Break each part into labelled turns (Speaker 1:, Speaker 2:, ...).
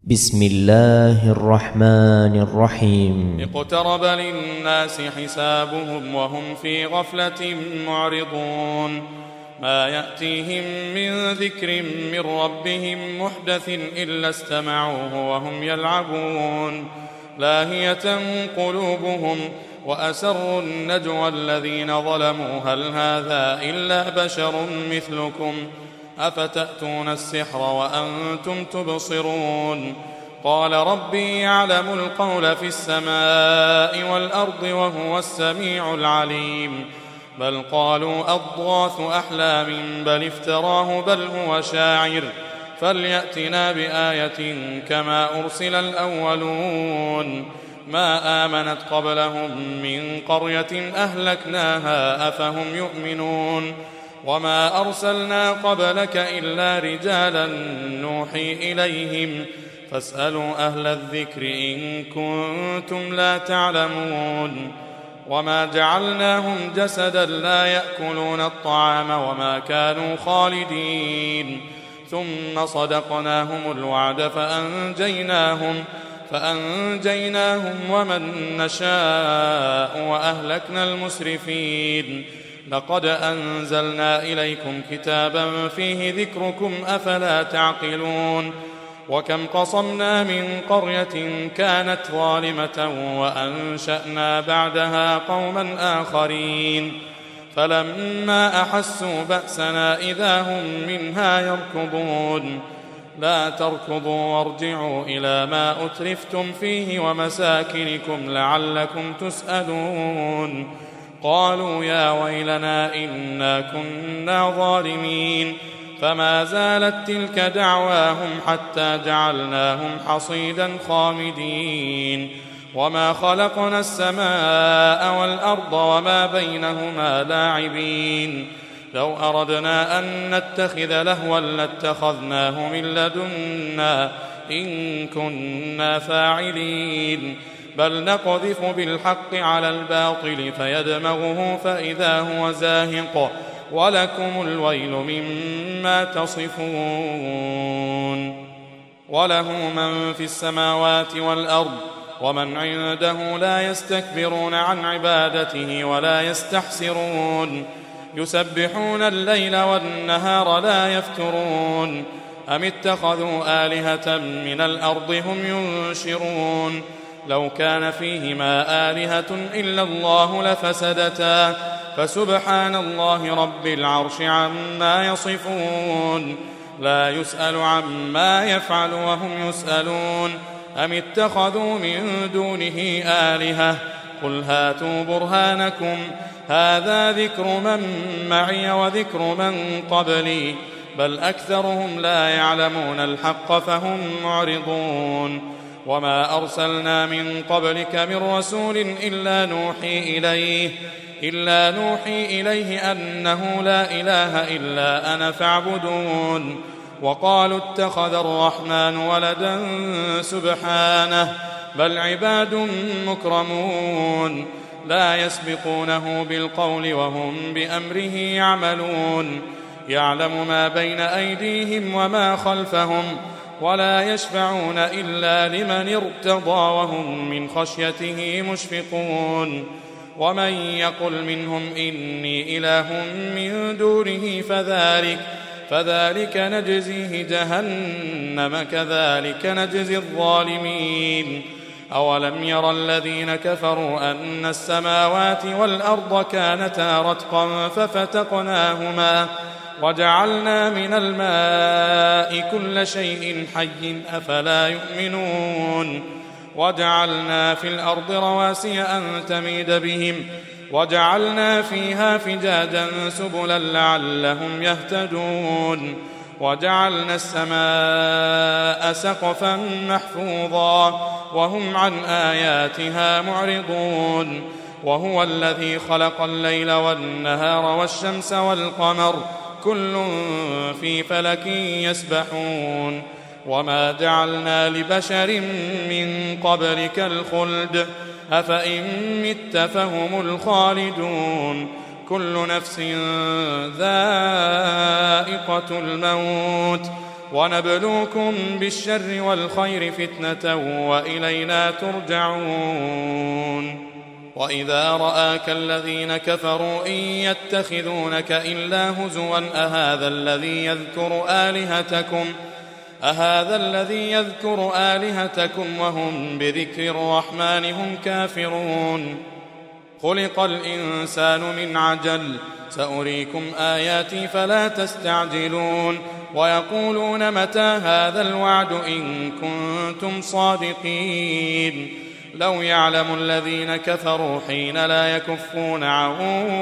Speaker 1: بسم الله الرحمن الرحيم
Speaker 2: اقترب للناس حسابهم وهم في غفلة معرضون ما يأتيهم من ذكر من ربهم محدث إلا استمعوه وهم يلعبون لاهية قلوبهم وأسروا النجوى الذين ظلموا هل هذا إلا بشر مثلكم أفتأتون السحر وأنتم تبصرون قال ربي يعلم القول في السماء والأرض وهو السميع العليم بل قالوا أضغاث أحلام بل افتراه بل هو شاعر فليأتنا بآية كما أرسل الأولون ما آمنت قبلهم من قرية أهلكناها أفهم يؤمنون وما أرسلنا قبلك إلا رجالا نوحي إليهم فاسألوا أهل الذكر إن كنتم لا تعلمون وما جعلناهم جسدا لا يأكلون الطعام وما كانوا خالدين ثم صدقناهم الوعد فأنجيناهم ومن نشاء وأهلكنا المسرفين لقد أنزلنا إليكم كتابا فيه ذكركم أفلا تعقلون وكم قصمنا من قرية كانت ظالمة وأنشأنا بعدها قوما آخرين فلما أحسوا بأسنا إذا هم منها يركضون لا تركضوا وارجعوا إلى ما أترفتم فيه ومساكنكم لعلكم تسألون قالوا يا ويلنا إنا كنا ظالمين فما زالت تلك دعواهم حتى جعلناهم حصيدا خامدين وما خلقنا السماء والأرض وما بينهما لاعبين لو أردنا أن نتخذ لهوا لاتخذناه من لدنا إن كنا فاعلين بل نقذف بالحق على الباطل فيدمغه فإذا هو زاهق ولكم الويل مما تصفون وله من في السماوات والأرض ومن عنده لا يستكبرون عن عبادته ولا يستحسرون يسبحون الليل والنهار لا يفترون أم اتخذوا آلهة من الأرض هم ينشرون لو كان فيهما آلهة إلا الله لفسدتا فسبحان الله رب العرش عما يصفون لا يسأل عما يفعل وهم يسألون أم اتخذوا من دونه آلهة قل هاتوا برهانكم هذا ذكر من معي وذكر من قبلي بل أكثرهم لا يعلمون الحق فهم معرضون وما أرسلنا من قبلك من رسول إلا نوحي إليه أنه لا إله إلا أنا فاعبدون وقالوا اتخذ الرحمن ولدا سبحانه بل عباد مكرمون لا يسبقونه بالقول وهم بأمره يعملون يعلم ما بين أيديهم وما خلفهم ولا يشفعون إلا لمن ارتضى وهم من خشيته مشفقون ومن يقل منهم إني إله من دونه فذلك نجزيه جهنم كذلك نجزي الظالمين أولم ير الذين كفروا أن السماوات والأرض كانتا رتقا ففتقناهما وجعلنا من الماء كل شيء حي أفلا يؤمنون وجعلنا في الأرض رواسي أن تميد بهم وجعلنا فيها فجاجا سبلا لعلهم يهتدون وجعلنا السماء سقفا محفوظا وهم عن آياتها معرضون وهو الذي خلق الليل والنهار والشمس والقمر كل في فلك يسبحون وما جعلنا لبشر من قبلك الخلد أفإن مت فهم الخالدون كل نفس ذائقة الموت ونبلوكم بالشر والخير فتنة وإلينا ترجعون. وإذا رآك الذين كفروا إن يتخذونك إلا هزوا أهذا الذي يذكر آلهتكم وهم بذكر الرحمن هم كافرون. خلق الإنسان من عجل سأريكم آياتي فلا تستعجلون. ويقولون متى هذا الوعد إن كنتم صادقين. لو يعلم الذين كفروا حين لا يكفون عن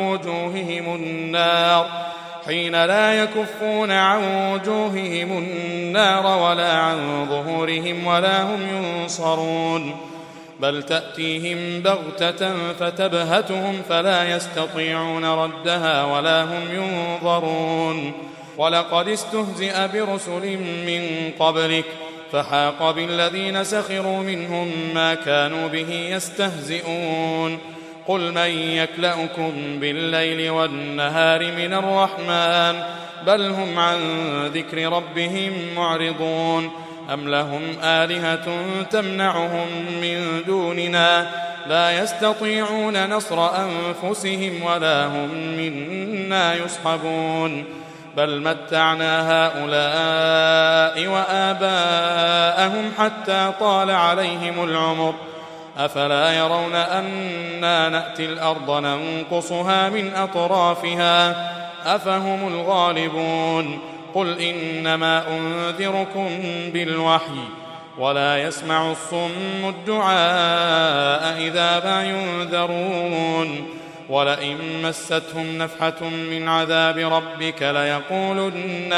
Speaker 2: وجوههم النار ولا عن ظهورهم ولا هم ينصرون. بل تأتيهم بغتة فتبهتهم فلا يستطيعون ردها ولا هم ينظرون. ولقد استهزئ برسل من قبلك فحاق بالذين سخروا منهم ما كانوا به يستهزئون. قل من يكلؤكم بالليل والنهار من الرحمن بل هم عن ذكر ربهم معرضون. أم لهم آلهة تمنعهم من دوننا لا يستطيعون نصر أنفسهم ولا هم منا يصحبون. بل متعنا هؤلاء وآباءهم حتى طال عليهم العمر أفلا يرون أنا نأتي الأرض ننقصها من أطرافها أفهم الغالبون. قل إنما أنذركم بالوحي ولا يسمع الصم الدعاء إذا ما ينذرون. ولئن مستهم نفحة من عذاب ربك ليقولن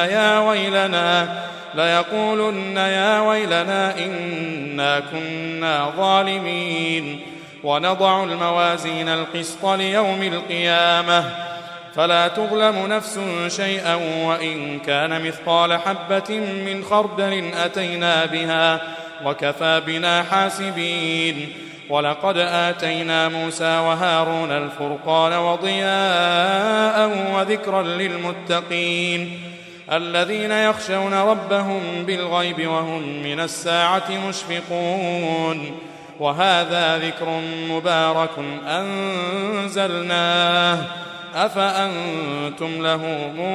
Speaker 2: يا ويلنا إنا كنا ظالمين. ونضع الموازين القسط ليوم القيامة فلا تظلم نفس شيئا وإن كان مثقال حبة من خردل أتينا بها وكفى بنا حاسبين. ولقد آتينا موسى وهارون الفرقان وضياء وذكرا للمتقين الذين يخشون ربهم بالغيب وهم من الساعة مشفقون. وهذا ذكر مبارك أنزلناه أفأنتم له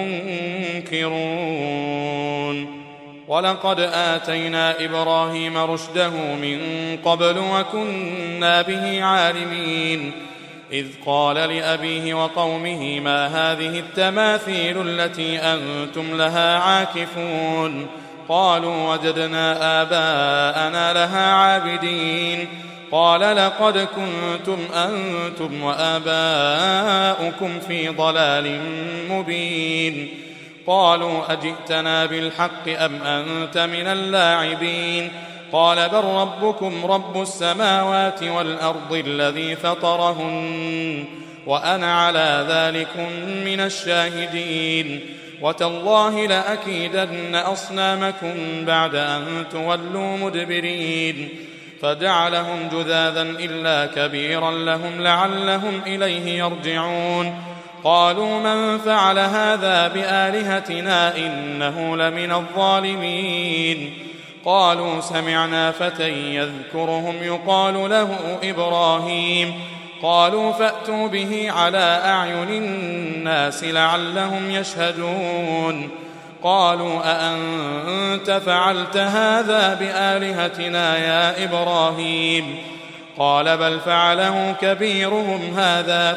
Speaker 2: منكرون. ولقد آتينا إبراهيم رشده من قبل وكنا به عالمين. إذ قال لأبيه وقومه ما هذه التماثيل التي أنتم لها عاكفون. قالوا وجدنا آباءنا لها عابدين. قال لقد كنتم أنتم وآباؤكم في ضلال مبين. قالوا أجئتنا بالحق أم أنت من اللاعبين. قال بل ربكم رب السماوات والأرض الذي فطرهن وأنا على ذلكم من الشاهدين. وتالله لأكيدن أصنامكم بعد أن تولوا مدبرين. فجعلهم جذاذا إلا كبيرا لهم لعلهم إليه يرجعون. قالوا من فعل هذا بآلهتنا إنه لمن الظالمين. قالوا سمعنا فتى يذكرهم يقال له إبراهيم. قالوا فأتوا به على أعين الناس لعلهم يشهدون. قالوا أأنت فعلت هذا بآلهتنا يا إبراهيم؟ قال بل فعله كبيرهم هذا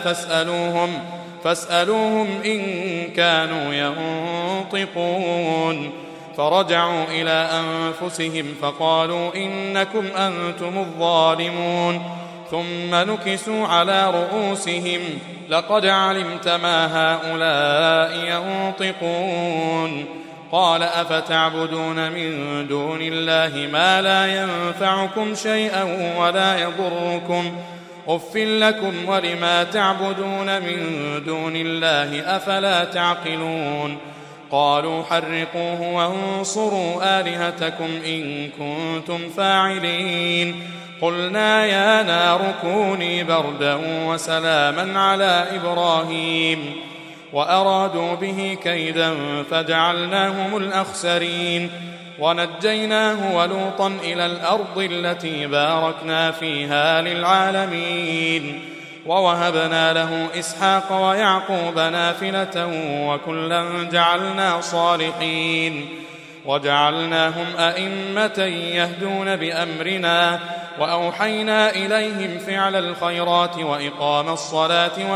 Speaker 2: فاسألوهم إن كانوا ينطقون. فرجعوا إلى أنفسهم فقالوا إنكم أنتم الظالمون. ثم نكسوا على رؤوسهم لقد علمت ما هؤلاء ينطقون. قال أفتعبدون من دون الله ما لا ينفعكم شيئا ولا يضركم أف لكم ولما تعبدون من دون الله أفلا تعقلون. قالوا حرقوه وانصروا آلهتكم إن كنتم فاعلين. قلنا يا نار كوني بردا وسلاما على إبراهيم. وأرادوا به كيدا فجعلناهم الأخسرين ونجيناه ولوطا إلى الأرض التي باركنا فيها للعالمين ووهبنا له إسحاق ويعقوب نافلة وكلا جعلنا صالحين وجعلناهم أئمة يهدون بأمرنا وأوحينا إليهم فعل الخيرات وإقام الصلاة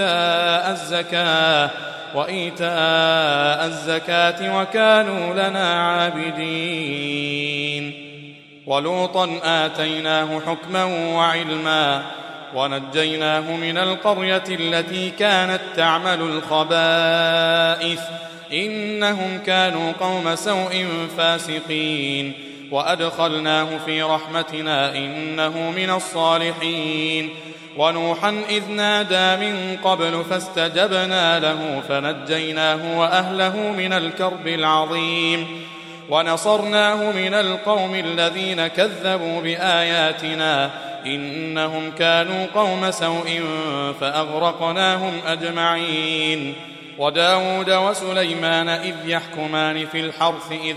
Speaker 2: وإيتاء الزكاة وكانوا لنا عابدين ولوطا آتيناه حكما وعلما ونجيناه من القرية التي كانت تعمل الخبائث إنهم كانوا قوم سوء فاسقين وأدخلناه في رحمتنا إنه من الصالحين ونوحا إذ نادى من قبل فاستجبنا له فنجيناه وأهله من الكرب العظيم ونصرناه من القوم الذين كذبوا بآياتنا إنهم كانوا قوم سوء فأغرقناهم أجمعين وداود وسليمان إذ يحكمان في الحرث إذ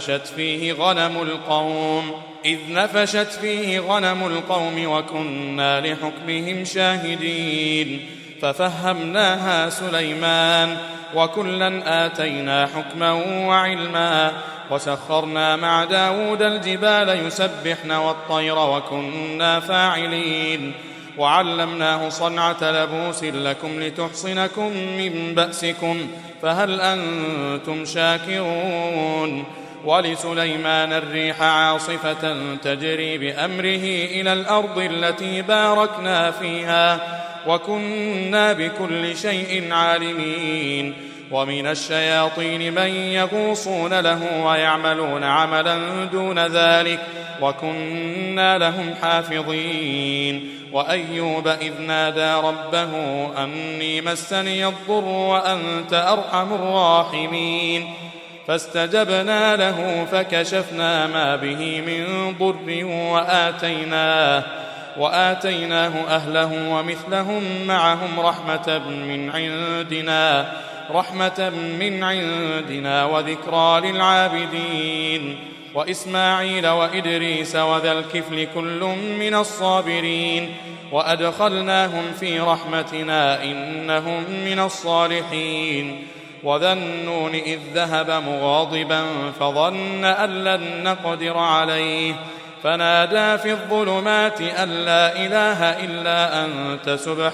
Speaker 2: نفشت فيه غنم القوم وكنا لحكمهم شاهدين ففهمناها سليمان وكلا آتينا حكما وعلما وسخرنا مع داود الجبال يسبحن والطير وكنا فاعلين وعلمناه صنعة لبوس لكم لتحصنكم من بأسكم فهل أنتم شاكرون ولسليمان الريح عاصفة تجري بأمره إلى الأرض التي باركنا فيها وكنا بكل شيء عالمين ومن الشياطين من يغوصون له ويعملون عملا دون ذلك وكنا لهم حافظين وأيوب إذ نادى ربه أني مسني الضر وأنت أرحم الراحمين فاستجبنا له فكشفنا ما به من ضر وآتيناه أهله ومثلهم معهم رحمة من عندنا وذكرى للعابدين وإسماعيل وإدريس وذا الكفل كل من الصابرين وأدخلناهم في رحمتنا إنهم من الصالحين وذا النون إذ ذهب مغاضبا فظن أن لن نقدر عليه فنادى في الظلمات أن لا إله إلا أنت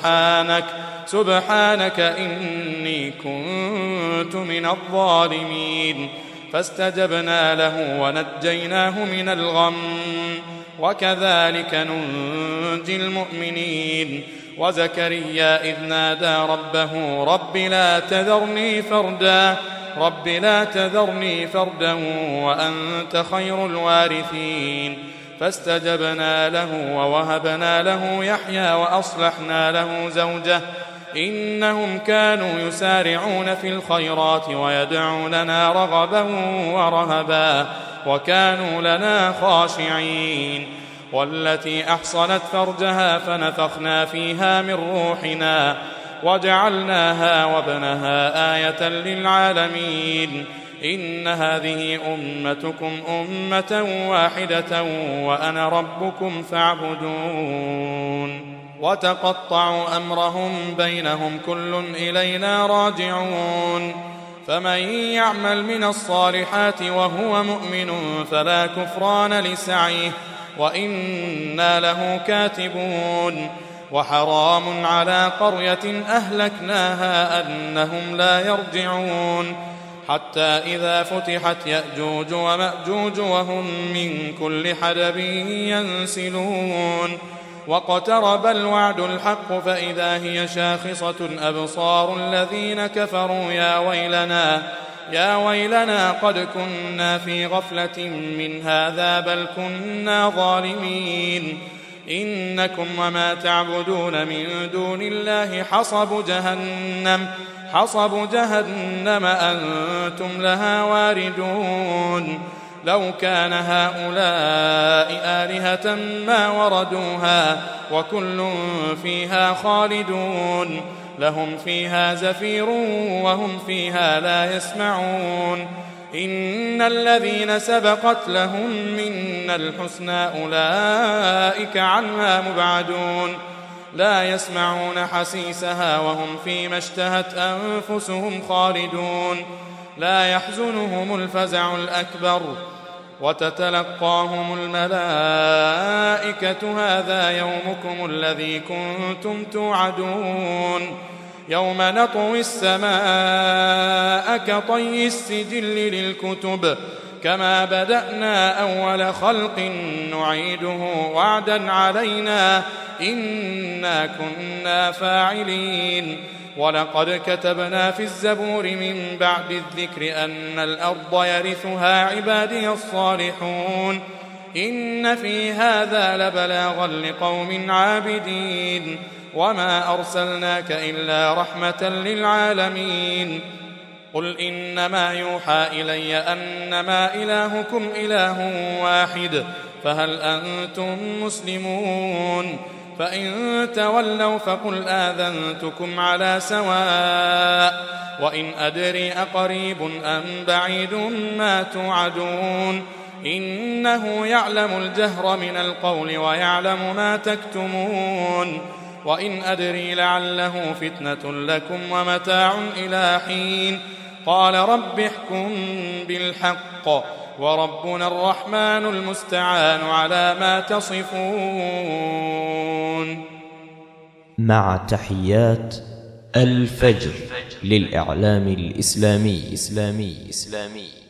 Speaker 2: سبحانك إني كنت من الظالمين فاستجبنا له ونجيناه من الغم وكذلك ننجي المؤمنين وزكريا إذ نادى ربه رب لا تذرني فردا وأنت خير الوارثين فاستجبنا له ووهبنا له يحيى وأصلحنا له زوجه إنهم كانوا يسارعون في الخيرات ويدعوننا رغبا ورهبا وكانوا لنا خاشعين والتي أحصنت فرجها فنفخنا فيها من روحنا وجعلناها وابنها آية للعالمين إن هذه أمتكم أمة واحدة وأنا ربكم فاعبدون وتقطعوا أمرهم بينهم كل إلينا راجعون فمن يعمل من الصالحات وهو مؤمن فلا كفران لسعيه وإنا له كاتبون وحرام على قرية أهلكناها أنهم لا يرجعون حتى إذا فتحت يأجوج ومأجوج وهم من كل حدب ينسلون واقترب الوعد الحق فإذا هي شاخصة أبصار الذين كفروا يا ويلنا قد كنا في غفلة من هذا بل كنا ظالمين إنكم وما تعبدون من دون الله حصب جهنم أنتم لها واردون لو كان هؤلاء آلهة ما وردوها وكل فيها خالدون لهم فيها زفير وهم فيها لا يسمعون إن الذين سبقت لهم منا الحسنى أولئك عنها مبعدون لا يسمعون حسيسها وهم فيما اشتهت أنفسهم خالدون لا يحزنهم الفزع الأكبر وتتلقاهم الملائكة هذا يومكم الذي كنتم توعدون يوم نطوي السماء كطي السجل للكتب كما بدأنا أول خلق نعيده وعدا علينا إنا كنا فاعلين ولقد كتبنا في الزبور من بعد الذكر أن الأرض يرثها عبادي الصالحون إن في هذا لبلاغا لقوم عابدين وما أرسلناك إلا رحمة للعالمين قل إنما يوحى إلي أنما إلهكم إله واحد فهل أنتم مسلمون فإن تولوا فقل آذنتكم على سواء وإن أدري أقريب أم بعيد ما توعدون إنه يعلم الجهر من القول ويعلم ما تكتمون وإن أدري لعله فتنة لكم ومتاع إلى حين قال رب احكم بالحق وربنا الرحمن المستعان على ما تصفون.
Speaker 1: مع تحيات الفجر للإعلام الإسلامي.